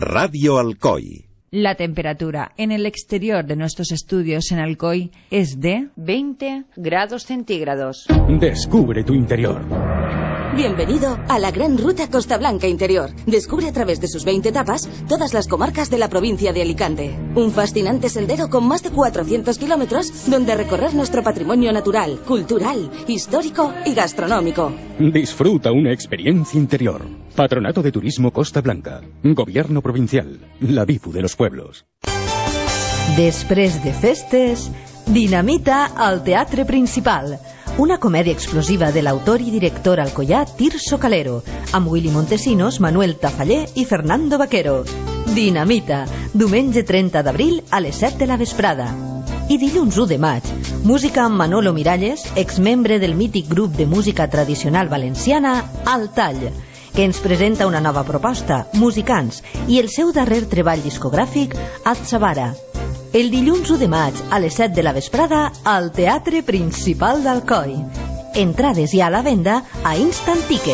Radio Alcoy. La temperatura en el exterior de nuestros estudios en Alcoy es de 20 grados centígrados. Descubre tu interior. Bienvenido a la Gran Ruta Costa Blanca Interior. Descubre a través de sus 20 etapas todas las comarcas de la provincia de Alicante. Un fascinante sendero con más de 400 kilómetros donde recorrer nuestro patrimonio natural, cultural, histórico y gastronómico. Disfruta una experiencia interior. Patronato de Turismo Costa Blanca. Gobierno provincial. La BIFU de los pueblos. Després de festes, Dinamita al Teatre Principal. Una comèdia explosiva de l'autor i director alcoià Tirso Calero, amb Willy Montesinos, Manuel Tafaller i Fernando Vaquero. Dinamita, diumenge 30 d'abril a les 7 de la vesprada. I dilluns 1 de maig, música amb Manolo Miralles, exmembre del mític grup de música tradicional valenciana Al Tall, que ens presenta una nova proposta, Musicants, i el seu darrer treball discogràfic, Atzavara. El dilluns 1 de maig a les 7 de la vesprada al Teatre Principal d'Alcoi. Entrades ja a la venda a Instant Ticket.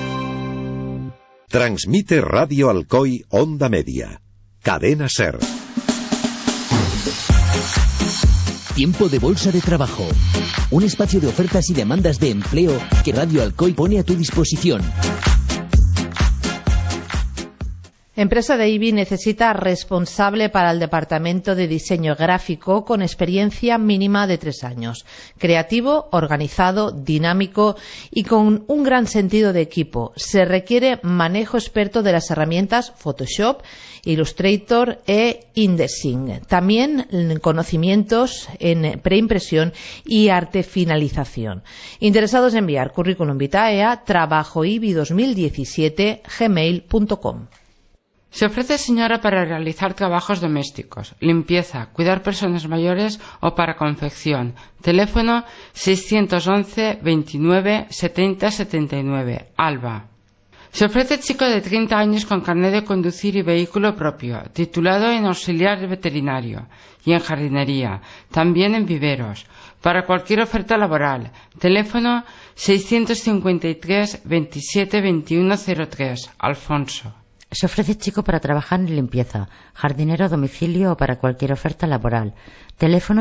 Transmite Radio Alcoy Onda Media. Cadena SER. Tiempo de bolsa de trabajo. Un espacio de ofertas y demandas de empleo que Radio Alcoy pone a tu disposición. Empresa de IBI necesita responsable para el departamento de diseño gráfico con experiencia mínima de 3 años. Creativo, organizado, dinámico y con un gran sentido de equipo. Se requiere manejo experto de las herramientas Photoshop, Illustrator e InDesign. También conocimientos en preimpresión y arte finalización. Interesados en enviar currículum vitae a trabajoibi2017@gmail.com. Se ofrece señora para realizar trabajos domésticos, limpieza, cuidar personas mayores o para confección. Teléfono 611 29 70 79, Alba. Se ofrece chico de 30 años con carnet de conducir y vehículo propio, titulado en auxiliar veterinario y en jardinería, también en viveros. Para cualquier oferta laboral, teléfono 653 27 21 03, Alfonso. Se ofrece chico para trabajar en limpieza, jardinero a domicilio o para cualquier oferta laboral. Teléfono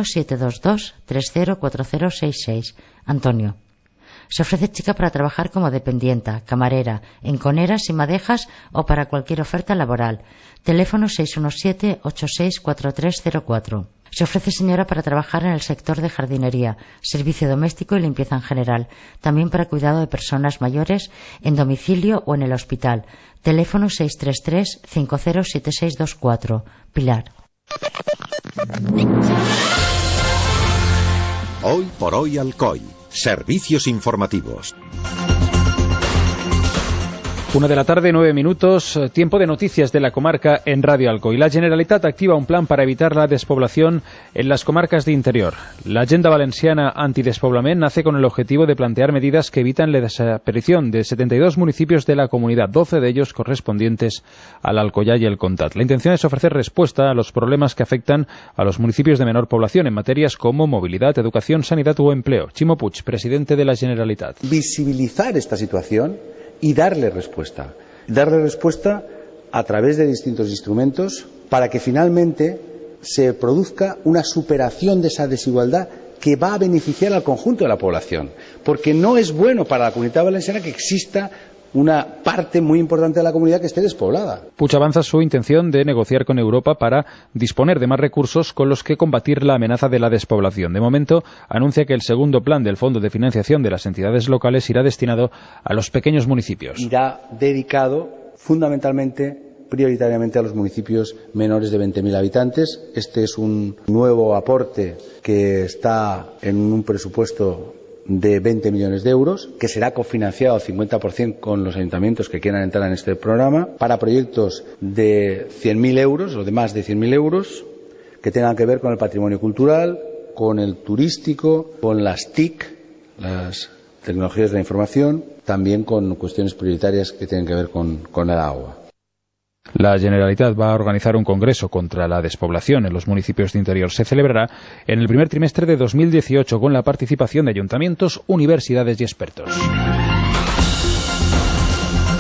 722-304066. Antonio. Se ofrece chica para trabajar como dependienta, camarera, en coneras y madejas o para cualquier oferta laboral. Teléfono 617-864304. Se ofrece señora para trabajar en el sector de jardinería, servicio doméstico y limpieza en general. También para cuidado de personas mayores en domicilio o en el hospital. Teléfono 633-507624. Pilar. Hoy por hoy Alcoy. Servicios informativos. 1 de la tarde, 9 minutos, tiempo de noticias de la comarca en Radio Alcoy. La Generalitat activa un plan para evitar la despoblación en las comarcas de interior. La Agenda Valenciana Antidespoblament nace con el objetivo de plantear medidas que evitan la desaparición de 72 municipios de la comunidad, 12 de ellos correspondientes al Alcoyà y el Comtat. La intención es ofrecer respuesta a los problemas que afectan a los municipios de menor población en materias como movilidad, educación, sanidad o empleo. Chimo Puig, presidente de la Generalitat. Visibilizar esta situación y darle respuesta a través de distintos instrumentos para que finalmente se produzca una superación de esa desigualdad que va a beneficiar al conjunto de la población, porque no es bueno para la Comunitat Valenciana que exista una parte muy importante de la comunidad que esté despoblada. Puig avanza su intención de negociar con Europa para disponer de más recursos con los que combatir la amenaza de la despoblación. De momento, anuncia que el segundo plan del Fondo de Financiación de las entidades locales irá destinado a los pequeños municipios. Irá dedicado fundamentalmente, prioritariamente a los municipios menores de 20.000 habitantes. Este es un nuevo aporte que está en un presupuesto de 20 millones de euros, que será cofinanciado al 50% con los ayuntamientos que quieran entrar en este programa, para proyectos de 100.000 euros o de más de 100.000 euros, que tengan que ver con el patrimonio cultural, con el turístico, con las TIC, las tecnologías de la información, también con cuestiones prioritarias que tienen que ver con el agua. La Generalitat va a organizar un congreso contra la despoblación en los municipios de interior. Se celebrará en el primer trimestre de 2018 con la participación de ayuntamientos, universidades y expertos.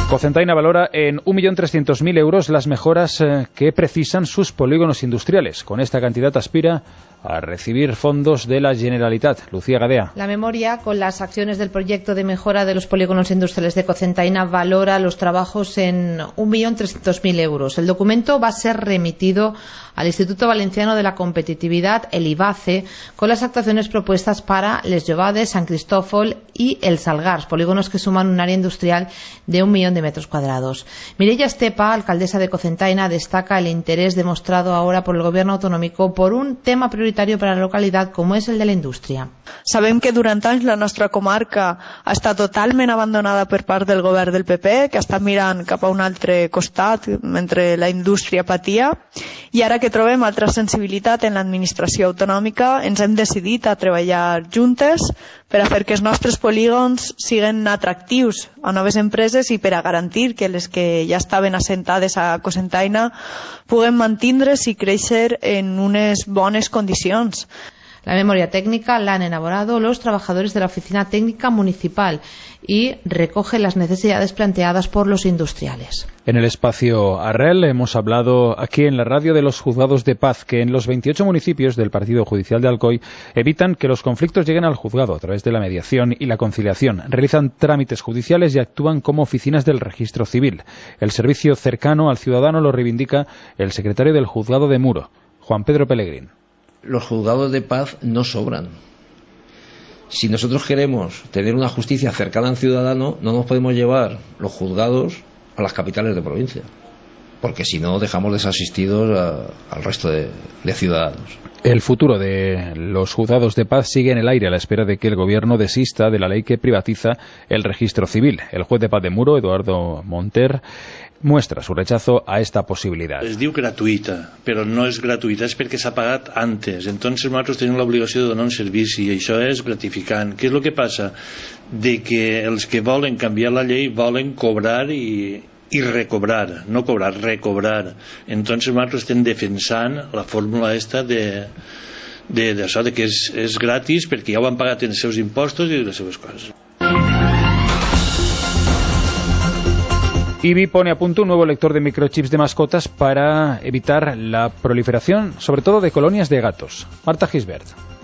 Cocentaina valora en 1.300.000 euros las mejoras que precisan sus polígonos industriales. Con esta cantidad aspira a recibir fondos de la Generalitat. Lucía Gadea. La memoria, con las acciones del proyecto de mejora de los polígonos industriales de Cocentaina, valora los trabajos en 1.300.000 euros. El documento va a ser remitido al Instituto Valenciano de la Competitividad, el IVACE, con las actuaciones propuestas para Les Llobades, Sant Cristòfol y El Salgars, polígonos que suman un área industrial de 1 millón de metros cuadrados. Mireia Estepa, alcaldesa de Cocentaina, destaca el interés demostrado ahora por el Gobierno autonómico por un tema prioritario para la localitat com és el de la indústria. Sabem que durant anys la nostra comarca ha estat totalment abandonada per part del govern del PP, que està mirant cap a un altre costat mentre la indústria patia, i ara que trobem altra sensibilitat en l'administració autonòmica ens hem decidit a treballar juntes per a fer que els nostres polígons siguin atractius a noves empreses i per a garantir que les que ja estaven assentades a Cocentaina puguen mantindre's i créixer en unes bones condicions. La memoria técnica la han elaborado los trabajadores de la Oficina Técnica Municipal y recoge las necesidades planteadas por los industriales. En el espacio Arrel hemos hablado aquí en la radio de los juzgados de paz que en los 28 municipios del Partido Judicial de Alcoy evitan que los conflictos lleguen al juzgado a través de la mediación y la conciliación. Realizan trámites judiciales y actúan como oficinas del registro civil. El servicio cercano al ciudadano lo reivindica el secretario del juzgado de Muro, Juan Pedro Pellegrín. Los juzgados de paz no sobran. Si nosotros queremos tener una justicia cercana al ciudadano, no nos podemos llevar los juzgados a las capitales de provincia, porque si no dejamos desasistidos al resto de ciudadanos. El futuro de los juzgados de paz sigue en el aire a la espera de que el gobierno desista de la ley que privatiza el registro civil. El juez de paz de Muro, Eduardo Monter, muestra su rechazo a esta possibilitat. Es diu gratuïta, però no és gratuïta, és perquè s'ha pagat antes. Entonces nosaltres tenim l'obligació de donar un servici i això és gratificant. Què és el que passa? De que els que volen canviar la llei volen cobrar i recobrar, no cobrar, recobrar. Entonces nosaltres estem defensant la fórmula esta d'això, de que és gratis perquè ja ho han pagat en els seus impostos i les seves coses. IBI pone a punto un nuevo lector de microchips de mascotas para evitar la proliferación, sobre todo de colonias de gatos. Marta Gisbert.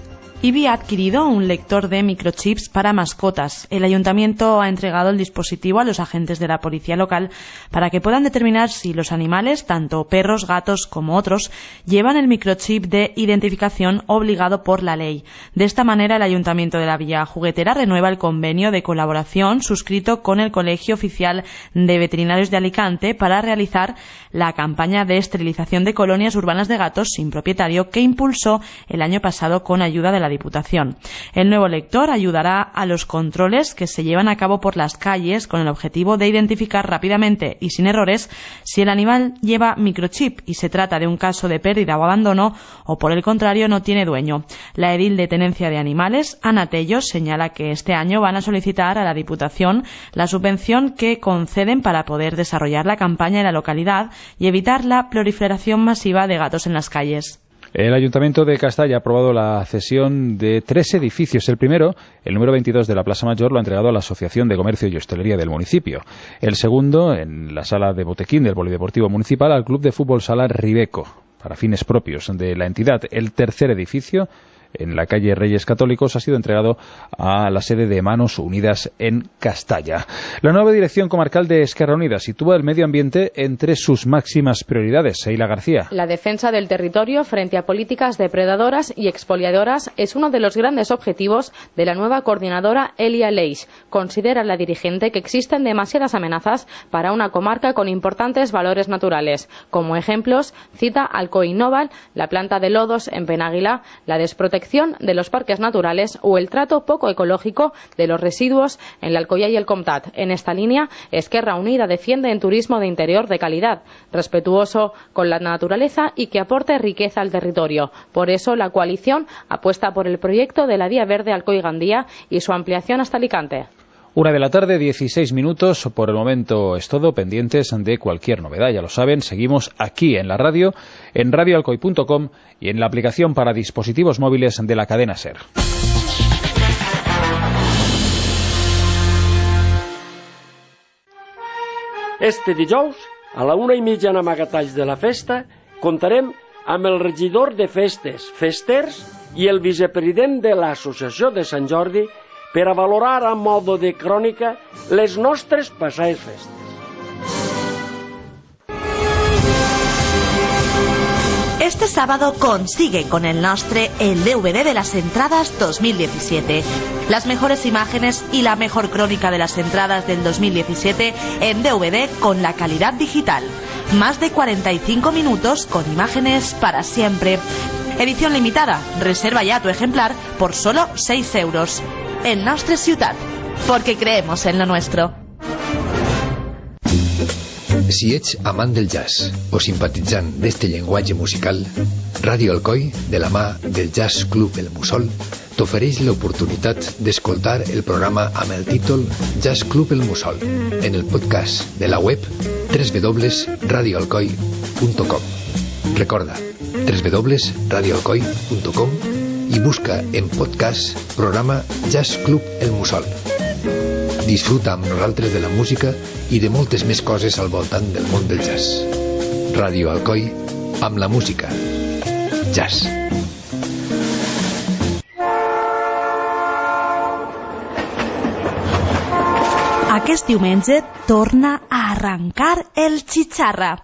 IBI ha adquirido un lector de microchips para mascotas. El ayuntamiento ha entregado el dispositivo a los agentes de la policía local para que puedan determinar si los animales, tanto perros, gatos como otros, llevan el microchip de identificación obligado por la ley. De esta manera, el ayuntamiento de la Villa Juguetera renueva el convenio de colaboración suscrito con el Colegio Oficial de Veterinarios de Alicante para realizar la campaña de esterilización de colonias urbanas de gatos sin propietario que impulsó el año pasado con ayuda de la Diputación. El nuevo lector ayudará a los controles que se llevan a cabo por las calles con el objetivo de identificar rápidamente y sin errores si el animal lleva microchip y se trata de un caso de pérdida o abandono o por el contrario no tiene dueño. La edil de Tenencia de Animales, Ana Tello, señala que este año van a solicitar a la Diputación la subvención que conceden para poder desarrollar la campaña en la localidad y evitar la proliferación masiva de gatos en las calles. El Ayuntamiento de Castalla ha aprobado la cesión de 3 edificios. El primero, el número 22 de la Plaza Mayor, lo ha entregado a la Asociación de Comercio y Hostelería del municipio. El segundo, en la sala de botequín del Polideportivo Municipal, al Club de Fútbol Sala Ribeco, para fines propios de la entidad. El tercer edificio, en la calle Reyes Católicos, ha sido entregado a la sede de Manos Unidas en Castalla. La nueva dirección comarcal de Esquerra Unida sitúa el medio ambiente entre sus máximas prioridades. Seila García. La defensa del territorio frente a políticas depredadoras y expoliadoras es uno de los grandes objetivos de la nueva coordinadora Elia Leix. Considera la dirigente que existen demasiadas amenazas para una comarca con importantes valores naturales. Como ejemplos, cita Alcoy Noval, la planta de lodos en Penàguila, la desprotección de los parques naturales o el trato poco ecológico de los residuos en la Alcoyà y el Comtat. En esta línea, Esquerra Unida defiende un turismo de interior de calidad, respetuoso con la naturaleza y que aporte riqueza al territorio. Por eso, la coalición apuesta por el proyecto de la Vía Verde Alcoy-Gandía y su ampliación hasta Alicante. 1:00 p.m, 16 minutos. Por el momento es todo. Pendientes de cualquier novedad, ya lo saben. Seguimos aquí en la radio, en radioalcoy.com y en la aplicación para dispositivos móviles de la cadena SER. Este dijous, a la 1:30 en Amagatalls de la Festa, comptarem amb el regidor de festes, festers, i el vicepresident de l'Associació de Sant Jordi per a valorar a modo de crònica les nostres passades festes. Este sábado consigue con el Nostre el DVD de las entradas 2017. Las mejores imágenes y la mejor crónica de las entradas del 2017 en DVD con la calidad digital. Más de 45 minutos con imágenes para siempre. Edición limitada. Reserva ya tu ejemplar por solo 6 euros. El Nostre Ciutat, porque creemos en lo nuestro. Si ets amant del jazz o simpatitzant d'este llenguatge musical, Ràdio Alcoi, de la mà del Jazz Club El Mussol, t'ofereix l'oportunitat d'escoltar el programa amb el títol Jazz Club El Mussol en el podcast de la web www.radioalcoi.com. Recorda, www.radioalcoi.com i busca en podcast programa Jazz Club El Mussol. Disfruta amb nosaltres de la música i de moltes més coses al voltant del món del jazz. Ràdio Alcoi, amb la música. Jazz. Aquest diumenge torna a arrencar el Chicharra.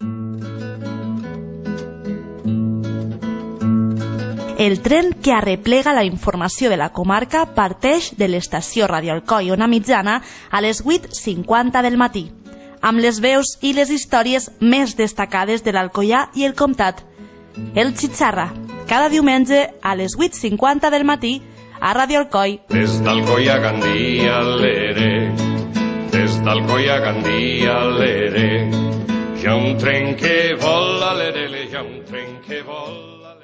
El tren que arreplega la informació de la comarca parteix de l'estació Radio Alcoi, Ona Mitjana, a les 8:50 del matí, amb les veus i les històries més destacades de l'Alcoià i el Comtat. El Chicharra, cada diumenge a les 8:50 del matí a Radio Alcoi. Des d'Alcoi a Gandia, l'ere, des d'Alcoi a Gandia, l'ere, hi ha un tren que vola, l'ere, hi ha un tren que vola.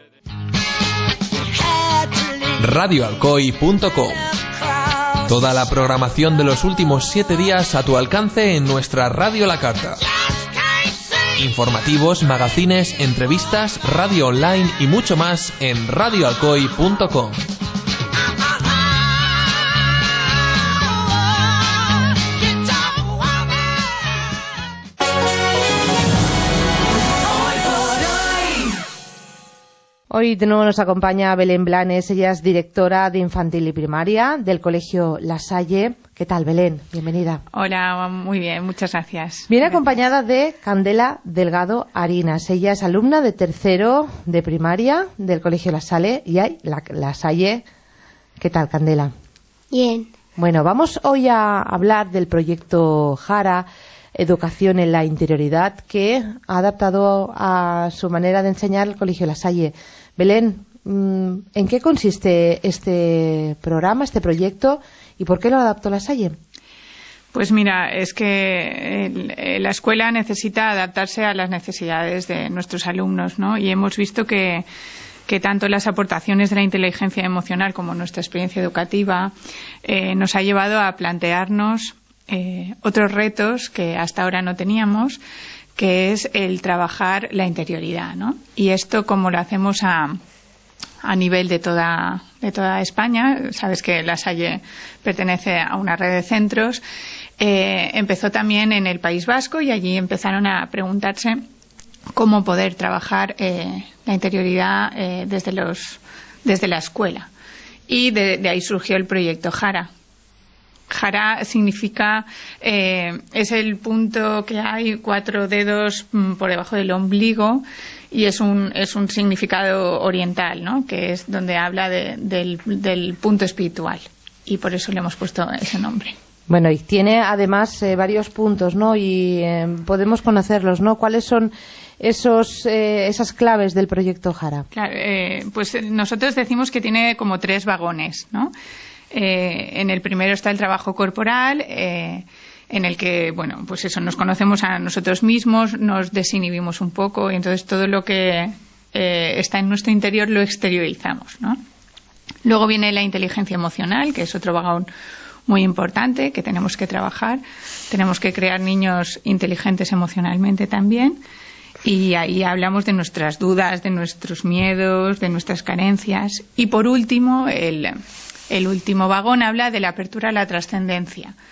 radioalcoi.com. Toda la programación de los últimos 7 días a tu alcance en nuestra radio La Carta. Informativos, magazines, entrevistas, radio online y mucho más en radioalcoi.com. Hoy de nuevo nos acompaña Belén Blanes, ella es directora de Infantil y Primaria del Colegio La Salle. ¿Qué tal, Belén? Bienvenida. Hola, muy bien, muchas gracias. Viene acompañada de Candela Delgado Arinas. Ella es alumna de tercero de primaria del Colegio La Salle. La Salle. ¿Qué tal, Candela? Bien. Bueno, vamos hoy a hablar del proyecto Jara, Educación en la Interioridad, que ha adaptado a su manera de enseñar el Colegio La Salle. Belén, ¿en qué consiste este programa, este proyecto, y por qué lo adaptó La Salle? Pues mira, es que la escuela necesita adaptarse a las necesidades de nuestros alumnos, ¿no? Y hemos visto que tanto las aportaciones de la inteligencia emocional como nuestra experiencia educativa nos ha llevado a plantearnos otros retos que hasta ahora no teníamos, que es el trabajar la interioridad, ¿no? Y esto, como lo hacemos a nivel de toda España, sabes que La Salle pertenece a una red de centros, empezó también en el País Vasco y allí empezaron a preguntarse cómo poder trabajar la interioridad desde la escuela. Y de ahí surgió el proyecto Jara. Jara significa, es el punto que hay 4 dedos por debajo del ombligo, y es un significado oriental, ¿no? Que es donde habla del punto espiritual, y por eso le hemos puesto ese nombre. Bueno, y tiene además varios puntos, ¿no? Y podemos conocerlos, ¿no? ¿Cuáles son esas claves del proyecto Jara? Claro, pues nosotros decimos que tiene como 3 vagones, ¿no? En el primero está el trabajo corporal, en el que, bueno, pues eso, nos conocemos a nosotros mismos, nos desinhibimos un poco, y entonces todo lo que está en nuestro interior lo exteriorizamos, ¿no? Luego viene la inteligencia emocional, que es otro vagón muy importante que tenemos que trabajar. Tenemos que crear niños inteligentes emocionalmente también, y ahí hablamos de nuestras dudas, de nuestros miedos, de nuestras carencias. Y por último, el último vagón habla de la apertura a la trascendencia,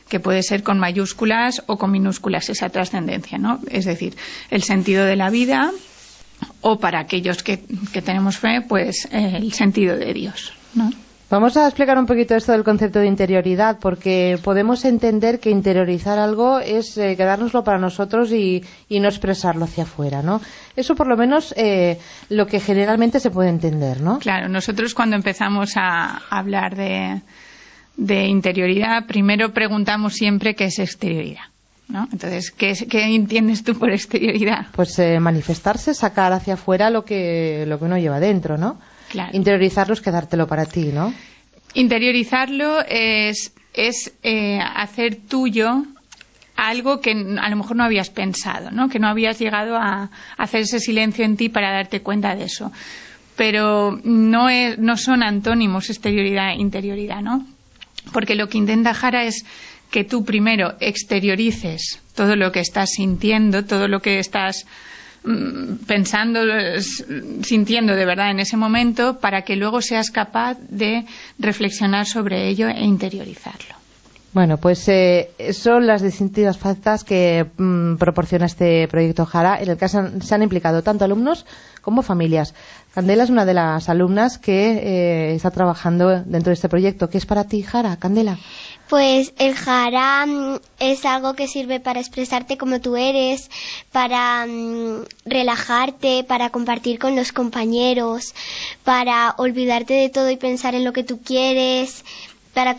que puede ser con mayúsculas o con minúsculas esa trascendencia, ¿no? Es decir, el sentido de la vida, o para aquellos que tenemos fe, pues el sentido de Dios, ¿no? Vamos a explicar un poquito esto del concepto de interioridad, porque podemos entender que interiorizar algo es quedárnoslo para nosotros y no expresarlo hacia afuera, ¿no? Eso por lo menos lo que generalmente se puede entender, ¿no? Claro, nosotros cuando empezamos a hablar de interioridad, primero preguntamos siempre qué es exterioridad, ¿no? Entonces, ¿qué entiendes tú por exterioridad? Pues manifestarse, sacar hacia afuera lo que uno lleva dentro, ¿no? Claro. Interiorizarlo es quedártelo para ti, ¿no? Interiorizarlo es hacer tuyo algo que a lo mejor no habías pensado, ¿no? Que no habías llegado a hacer ese silencio en ti para darte cuenta de eso. Pero no son antónimos exterioridad e interioridad, ¿no? Porque lo que intenta Jara es que tú primero exteriorices todo lo que estás sintiendo, todo lo que estás pensando, sintiendo de verdad en ese momento, para que luego seas capaz de reflexionar sobre ello e interiorizarlo. Bueno, pues son las distintas facetas que proporciona este proyecto Jara, en el que se han implicado tanto alumnos como familias. Candela es una de las alumnas que está trabajando dentro de este proyecto. ¿Qué es para ti, Jara, Candela? Pues el Jara es algo que sirve para expresarte como tú eres, para relajarte, para compartir con los compañeros, para olvidarte de todo y pensar en lo que tú quieres, para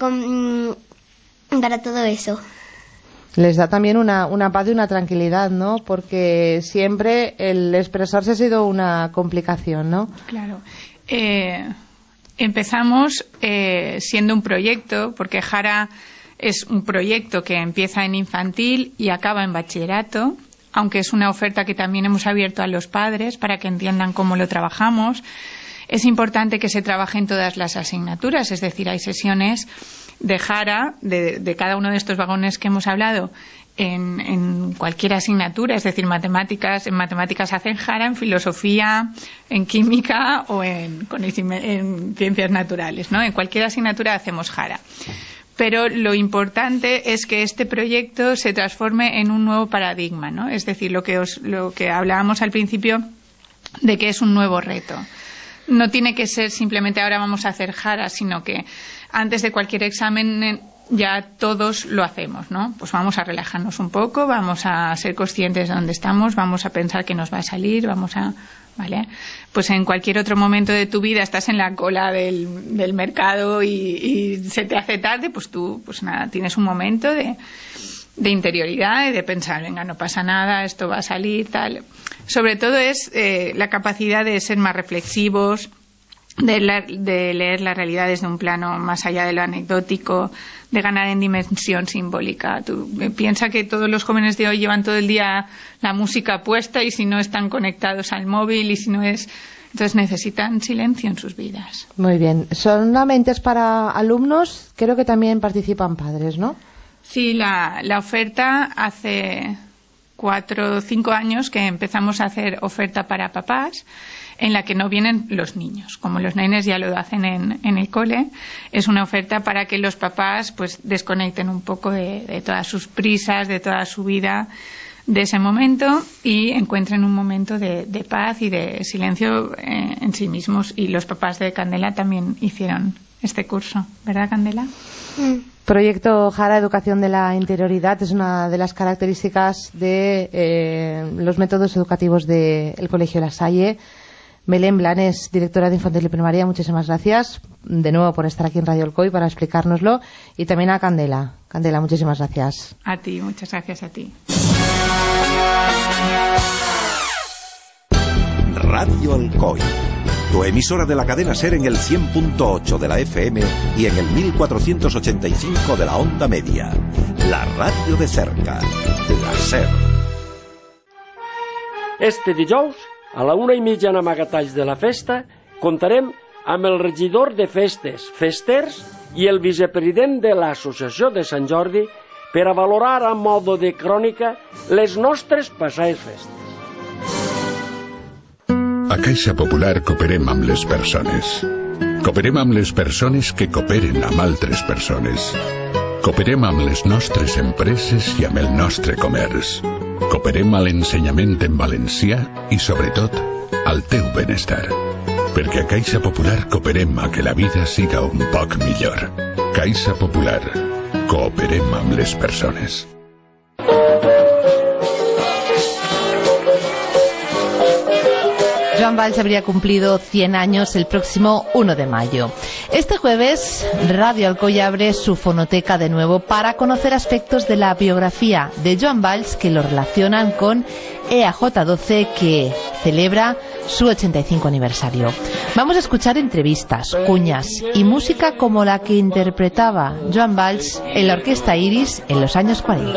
todo eso. Les da también una paz y una tranquilidad, ¿no? Porque siempre el expresarse ha sido una complicación, ¿no? Claro. Empezamos siendo un proyecto, porque Jara es un proyecto que empieza en infantil y acaba en bachillerato, aunque es una oferta que también hemos abierto a los padres para que entiendan cómo lo trabajamos. Es importante que se trabaje en todas las asignaturas, es decir, hay sesiones de Jara, de cada uno de estos vagones que hemos hablado, en cualquier asignatura, es decir, matemáticas. En matemáticas hacen Jara, en filosofía, en química o en ciencias naturales, ¿no? En cualquier asignatura hacemos Jara. Pero lo importante es que este proyecto se transforme en un nuevo paradigma, ¿no? Es decir, lo que hablábamos al principio de que es un nuevo reto. No tiene que ser simplemente ahora vamos a hacer Jara, sino que antes de cualquier examen ya todos lo hacemos, ¿no? Pues vamos a relajarnos un poco, vamos a ser conscientes de dónde estamos, vamos a pensar que nos va a salir, ¿vale? Pues en cualquier otro momento de tu vida estás en la cola del mercado y se te hace tarde, pues tú, pues nada, tienes un momento de interioridad y de pensar, venga, no pasa nada, esto va a salir, tal. Sobre todo es la capacidad de ser más reflexivos, de leer la realidad desde un plano más allá de lo anecdótico, de ganar en dimensión simbólica. Tú piensa que todos los jóvenes de hoy llevan todo el día la música puesta y si no están conectados al móvil y si no es... Entonces necesitan silencio en sus vidas. Muy bien. ¿Solamente es para alumnos? Creo que también participan padres, ¿no? Sí, la oferta hace 4 o 5 años que empezamos a hacer oferta para papás, en la que no vienen los niños. Como los nenes ya lo hacen en el cole, es una oferta para que los papás pues desconecten un poco de todas sus prisas, de toda su vida, de ese momento y encuentren un momento de paz y de silencio en sí mismos. Y los papás de Candela también hicieron este curso, ¿verdad, Candela? Proyecto Jara, Educación de la Interioridad, es una de las características de los métodos educativos del Colegio La Salle. Belén Blanes, directora de Infantil y Primaria, muchísimas gracias de nuevo por estar aquí en Radio Alcoy para explicárnoslo. Y también a Candela. Candela, muchísimas gracias. A ti, muchas gracias a ti. Radio Alcoy, tu emisora de la cadena SER en el 100.8 de la FM y en el 1485 de la onda media. La radio de cerca, la SER. Este dijous, a la 1:30 en Amagatalls de la Festa, contarem amb el regidor de Festes, Festers, i el vicepresident de l'Associació de Sant Jordi per a valorar a modo de crònica les nostres passades festes. A Caixa Popular cooperem amb les persones. Cooperem amb les persones que cooperen amb altres persones. Cooperem amb les nostres empreses i amb el nostre comerç. Cooperem a l'ensenyament en valencià i, sobretot, al teu benestar. Perquè a Caixa Popular cooperem a que la vida siga un poc millor. Caixa Popular. Cooperem amb les persones. Joan Valls habría cumplido 100 años el próximo 1 de mayo. Este jueves, Radio Alcoy abre su fonoteca de nuevo para conocer aspectos de la biografía de Joan Valls que lo relacionan con EAJ12, que celebra su 85 aniversario. Vamos a escuchar entrevistas, cuñas y música como la que interpretaba Joan Valls en la Orquesta Iris en los años 40.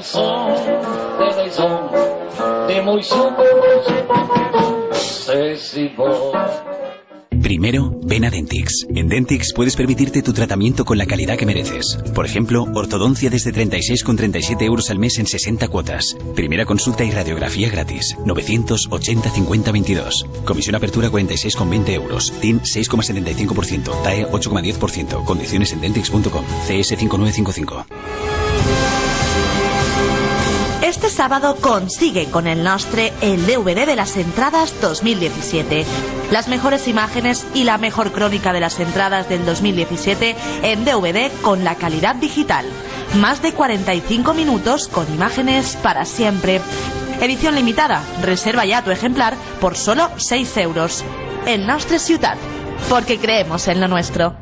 Primero, ven a Dentix. En Dentix puedes permitirte tu tratamiento con la calidad que mereces. Por ejemplo, ortodoncia desde 36,37 euros al mes en 60 cuotas. Primera consulta y radiografía gratis. 980 50 22. Comisión apertura 46,20 euros. TIN 6,75%. TAE 8,10%. Condiciones en dentix.com. CS 5955. Este sábado consigue con el Nostre el DVD de las entradas 2017. Las mejores imágenes y la mejor crónica de las entradas del 2017 en DVD con la calidad digital. Más de 45 minutos con imágenes para siempre. Edición limitada. Reserva ya tu ejemplar por solo 6 euros. El Nostre Ciutat. Porque creemos en lo nuestro.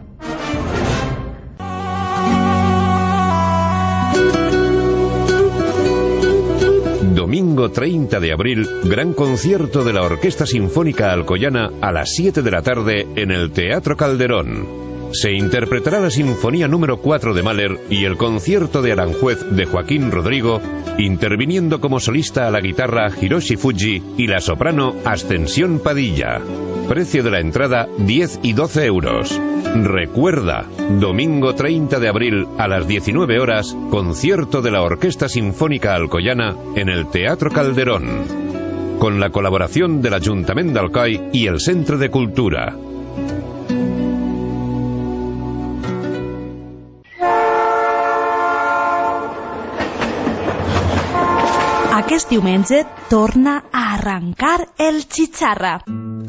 Domingo 30 de abril, gran concierto de la Orquesta Sinfónica Alcoyana a las 7 de la tarde en el Teatro Calderón. Se interpretará la Sinfonía número 4 de Mahler y el concierto de Aranjuez de Joaquín Rodrigo, interviniendo como solista a la guitarra Hiroshi Fuji y la soprano Ascensión Padilla. Precio de la entrada 10 y 12 euros. Recuerda, domingo 30 de abril a las 19 horas, concierto de la Orquesta Sinfónica Alcoyana en el Teatro Calderón, con la colaboración del Ayuntamiento de Alcoy y el Centro de Cultura. Aquest diumenge torna a arrencar el Chicharra.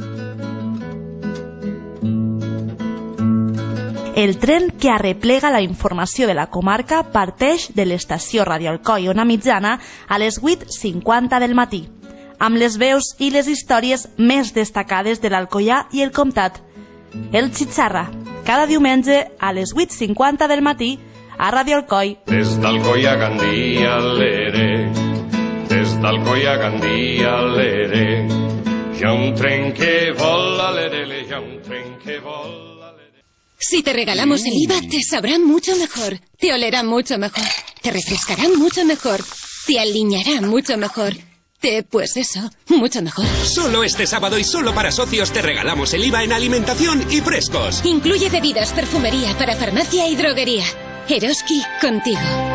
El tren que arreplega la informació de la comarca parteix de l'estació Radio Alcoi Ona Mitjana a les 8:50 del matí, amb les veus i les històries més destacades de l'Alcoià i el Comtat. El Chicharra, cada diumenge a les 8:50 del matí a Radio Alcoi. Des d'Alcoi a Gandia, l'ere. Des d'Alcoi a Gandia, l'ere. Hi ha un tren que vola, l'ere, hi ha un tren que vola. Si te regalamos el IVA, te sabrá mucho mejor, te olerá mucho mejor, te refrescará mucho mejor, te alineará mucho mejor, pues eso, mucho mejor. Solo este sábado y solo para socios te regalamos el IVA en alimentación y frescos. Incluye bebidas, perfumería, para farmacia y droguería. Eroski, contigo.